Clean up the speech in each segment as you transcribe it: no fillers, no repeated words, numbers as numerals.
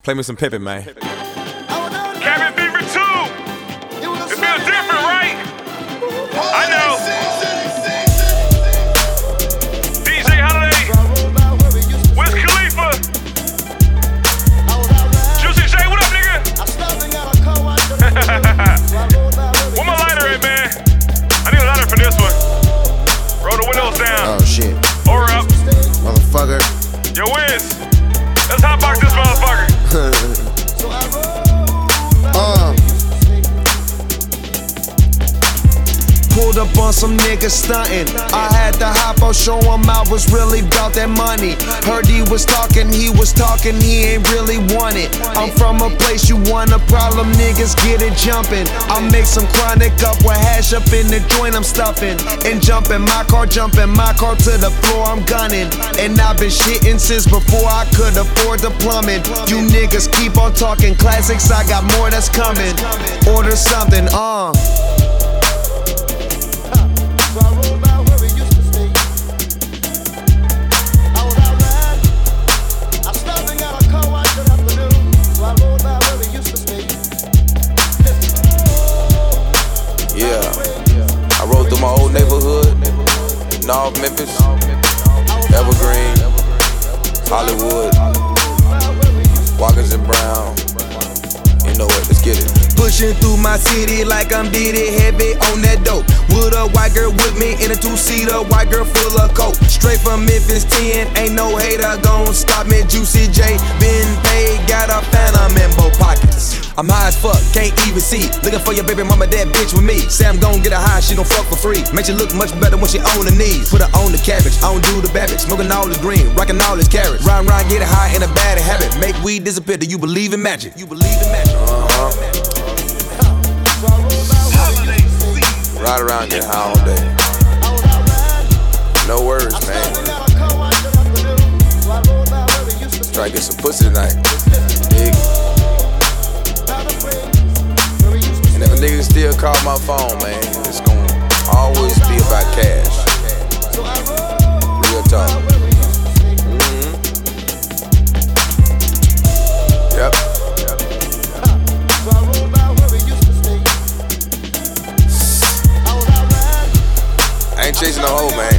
Play me some Pippin, man. Cabin Fever 2. It feels different, right? I know. DJ Holiday. Wiz Khalifa. Juicy J, what up, nigga? Where my lighter at, man? I need a lighter for this one. Roll the windows down. Oh, shit. Or up. Motherfucker. Yo, Wiz. Let's hotbox this motherfucker. Pulled up on some niggas stuntin'. I had to hop out, show him I was really bout that money. Heard he was talking, he ain't really want it. I'm from a place you want a problem, niggas get it jumpin'. I make some chronic up with hash up in the joint I'm stuffin'. And jumpin' my car to the floor, I'm gunning. And I've been shitting since before I could afford the plumbing. You niggas keep on talking classics, I got more that's coming. Order something, So I rolled out where we used to stay. I was out riding. I stopped and got a car wash that afternoon. So I rolled out where we used to stay. Yeah, I rode through my old neighborhood, North Memphis, Evergreen, Hollywood, Watkins and Brown. You know what? Let's get it. Pushing through my city like I'm Diddy, heavy on that dope. With a white girl with me in a two-seater, white girl full of coke. Straight from Memphis 10, ain't no hater gon' stop me. Juicy J, been paid, got a phantom in both pockets. I'm high as fuck, can't even see. Looking for your baby mama, that bitch with me. Say I'm gon' get her high, she gon' fuck for free. Make you look much better when she on her knees. Put her on the cabbage, I don't do the babbage. Smoking all this green, rocking all this carrots. Ride, get it high in a bad habit. Make weed disappear, do you believe in magic? You believe in magic? Ride around, get high all day. No worries, man. Try to get some pussy tonight. Dig? And if a nigga still call my phone, man, it's gonna always be about cash. Real talk. Yep. I ain't chasing no hoe, man.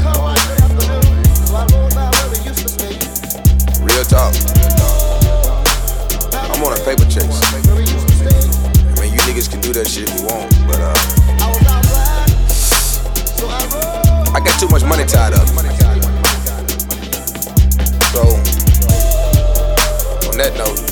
Real talk. I'm on a paper chase. I mean, you niggas can do that shit if you want, but I got too much money tied up. So, on that note,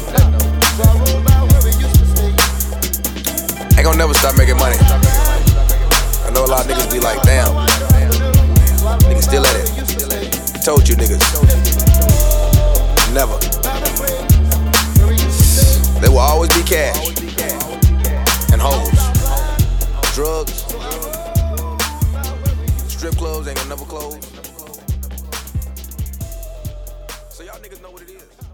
ain't gonna never stop making money. I know a lot of niggas be like, damn, niggas still at it. Told you niggas, never. There will always be cash and hoes, drugs, strip clubs ain't gonna never close. So y'all niggas know what it is.